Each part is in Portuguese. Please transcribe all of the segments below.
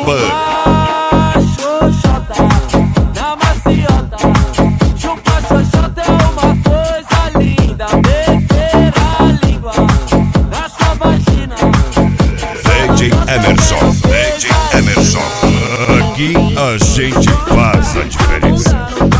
Pub. Xoxota, na maciota. Chupa xoxota é uma coisa linda. Meter a língua na sua vagina. DJ Emerson, aqui a gente faz a diferença.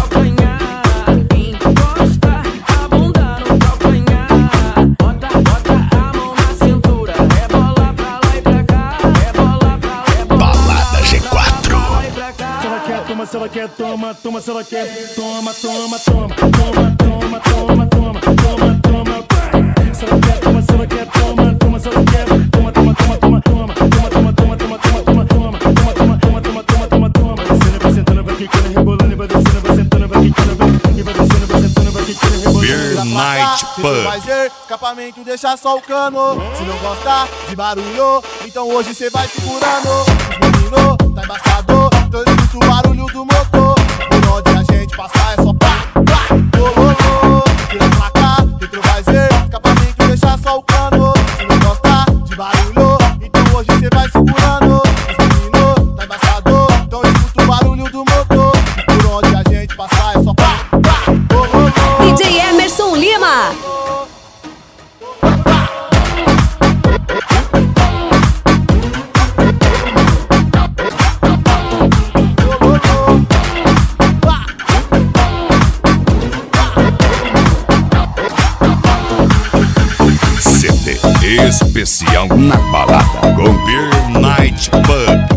Balada G4. Se ela quer, toma, toma, se ela quer, toma, toma, toma, toma, toma, toma, toma, toma, toma. Se ela quer, toma, se ela quer, toma, toma, se ela quer, toma, toma, toma, toma, toma, toma, toma, toma, toma, toma, toma, toma, toma, toma, toma, toma, toma. Descendo, vai sentando, vai quicando, rebolando, vai descendo, vai sentando, vai quicando, e vai descendo, vai sentando, vai quicando, rebolando. Beer Night Pub. Vai ser escapamento, deixa só o cano. Se não gostar de barulho, então hoje cê vai segurando. Os menino, tá embaçado, então escuta o barulho do motor. Por onde a gente passar é só pá, pá, bololô. Tira pra cá, dentro vai ser escapamento, deixa só o cano. Se não gostar de barulho, então hoje cê vai segurando. Os menino, tá embaçado, então escuta o barulho do motor. Por onde a gente passar é só pá, pá, bololô. DJ Emerson Lima. CD especial na balada com Beer Night Pub.